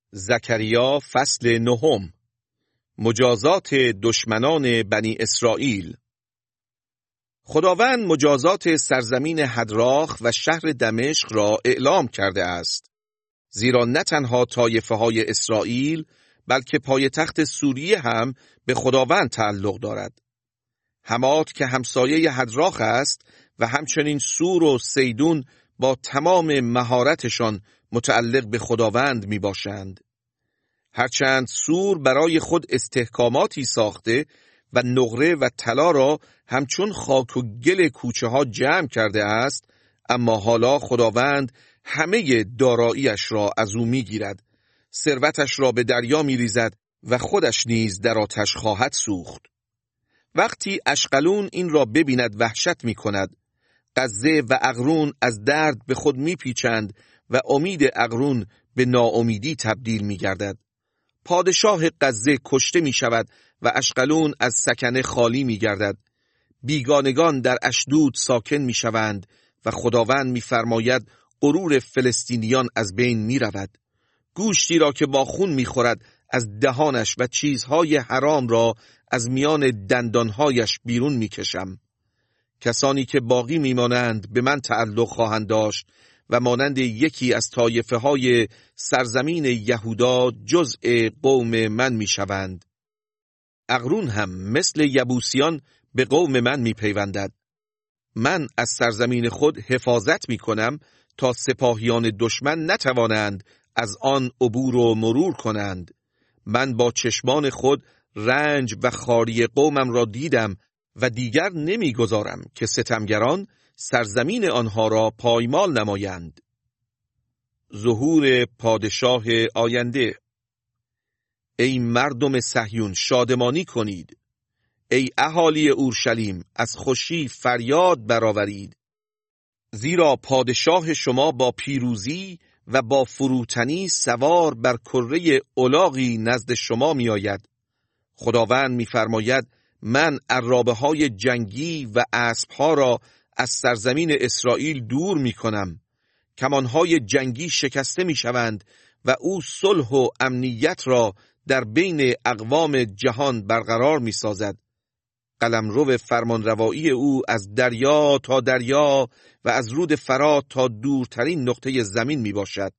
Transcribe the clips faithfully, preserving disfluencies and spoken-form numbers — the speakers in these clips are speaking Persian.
زکریا فصل نهم. مجازات دشمنان بنی اسرائیل. خداوند مجازات سرزمین هدراخ و شهر دمشق را اعلام کرده است، زیرا نه تنها طایفه های اسرائیل بلکه پایتخت سوریه هم به خداوند تعلق دارد. حمات که همسایه هدراخ است و همچنین سور و سیدون با تمام مهارتشان متعلق به خداوند می باشند. هرچند سور برای خود استحکاماتی ساخته و نقره و طلا را همچون خاک و گل کوچه ها جمع کرده است، اما حالا خداوند همه داراییش را از او می گیرد، ثروتش را به دریا می ریزد و خودش نیز در آتش خواهد سوخت. وقتی اشقلون این را ببیند وحشت می کند. غزه و اقرون از درد به خود می پیچند و امید اقرون به ناامیدی تبدیل می گردد. پادشاه غزه کشته می شود و اشقلون از سکنه خالی می گردد. بیگانگان در اشدود ساکن می شوند و خداوند می فرماید غرور فلسطینیان از بین می رود. گوشتی را که با خون می خورد از دهانش و چیزهای حرام را از میان دندانهایش بیرون می کشم. کسانی که باقی می مانند به من تعلق خواهند داشت و مانند یکی از طایفه های سرزمین یهودا جزء قوم من می شوند. اقرون هم مثل یبوسیان به قوم من می پیوندد. من از سرزمین خود حفاظت می کنم تا سپاهیان دشمن نتوانند از آن عبور و مرور کنند. من با چشمان خود رنج و خواری قومم را دیدم و دیگر نمی گذارم که ستمگران سرزمین آنها را پایمال نمایند. ظهور پادشاه آینده. ای مردم صهیون شادمانی کنید، ای اهالی اورشلیم از خوشی فریاد برآورید، زیرا پادشاه شما با پیروزی و با فروتنی سوار بر کره الاغی نزد شما می آید. خداوند می فرماید من عرابه های جنگی و اسب ها را از سرزمین اسرائیل دور می کنم. کمانهای جنگی شکسته می شوند و او صلح و امنیت را در بین اقوام جهان برقرار می سازد. قلمرو فرمانروایی او از دریا تا دریا و از رود فرات تا دورترین نقطه زمین می باشد.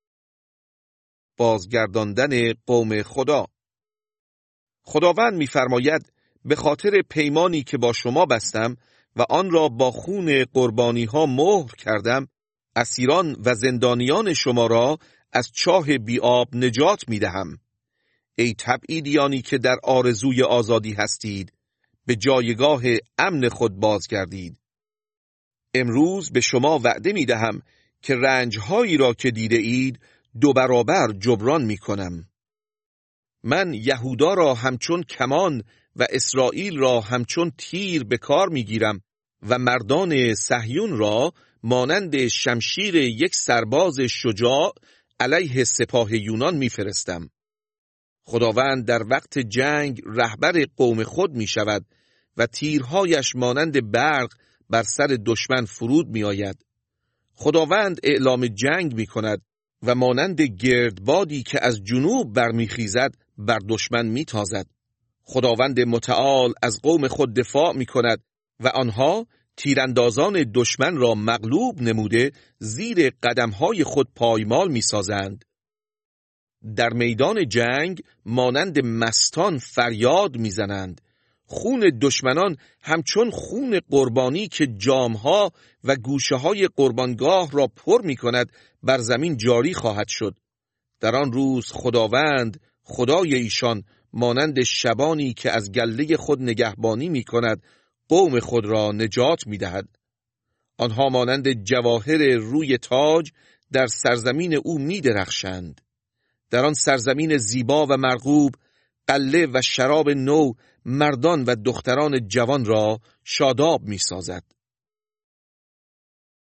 بازگرداندن قوم خدا. خداوند می فرماید به خاطر پیمانی که با شما بستم و آن را با خون قربانی ها مهر کردم، اسیران و زندانیان شما را از چاه بی‌آب نجات می دهم. ای تبعیدیانی که در آرزوی آزادی هستید، به جایگاه امن خود بازگردید. امروز به شما وعده می دهم که رنجهایی را که دیده اید دو برابر جبران می کنم. من یهودا را همچون کمان و اسرائیل را همچون تیر به کار می گیرم و مردان صهیون را مانند شمشیر یک سرباز شجاع علیه سپاه یونان می فرستم. خداوند در وقت جنگ رهبر قوم خود می شود و تیرهایش مانند برق بر سر دشمن فرود می آید. خداوند اعلام جنگ می کند و مانند گردبادی که از جنوب برمیخیزد بر دشمن می تازد. خداوند متعال از قوم خود دفاع می کند و آنها تیراندازان دشمن را مغلوب نموده زیر قدمهای خود پایمال می سازند. در میدان جنگ مانند مستان فریاد می زنند. خون دشمنان همچون خون قربانی که جامها و گوشه های قربانگاه را پر می کند بر زمین جاری خواهد شد. در آن روز خداوند خدای ایشان مانند شبانی که از گله خود نگهبانی می کند قوم خود را نجات می دهد. آنها مانند جواهر روی تاج در سرزمین او می درخشند. در آن سرزمین زیبا و مرغوب قله و شراب نو مردان و دختران جوان را شاداب می سازد.